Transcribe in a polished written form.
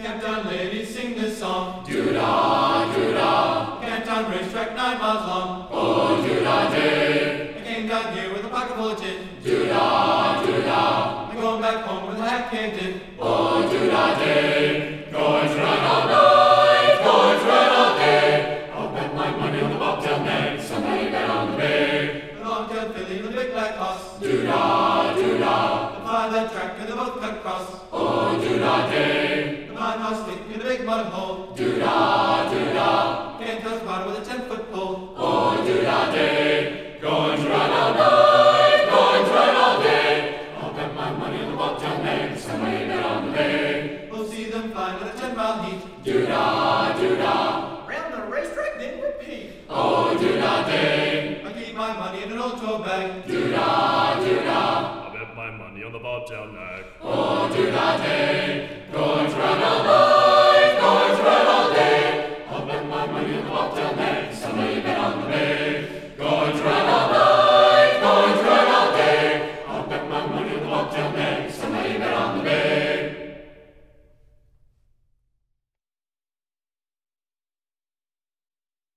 Camptown ladies sing this song. Doo-dah, doo-dah. Camptown racetrack 9 miles long. Oh, doo-dah day. I came down here with a pocket full of tin. Doo-dah, doo-dah. I'm going back home with a hat caved in. Oh, doo-dah day. Going to run all night, going to run all day. I'll bet my money on the bobtail nag. Somebody bet on the bay. The long-tailed filly and the big black hoss. Doo-dah, doo-dah. The fly that track and they both cut cross. Oh, doo-dah day. The blind hoss stick in the big bottom hole. Doo-dah, doo-dah. Can't touch bottom with a 10-foot pole. Oh, doo-dah day. Going to run all night, going to run all day. I'll bet my money on the bobtail nag. Somebody bet on the bay. We'll see them fly with a 10-mile heat. Doo-dah, doo-dah. Round the racetrack, then repeat. Oh, doo-dah day. I keep my money in an old tote bag. Doo-dah, doo-dah. I bet my money on the bobtail nag. Oh, doo-dah day. Going to run all night, going to run all day. I'll bet my money on the bobtail nag. Somebody bet on the bay. Going to run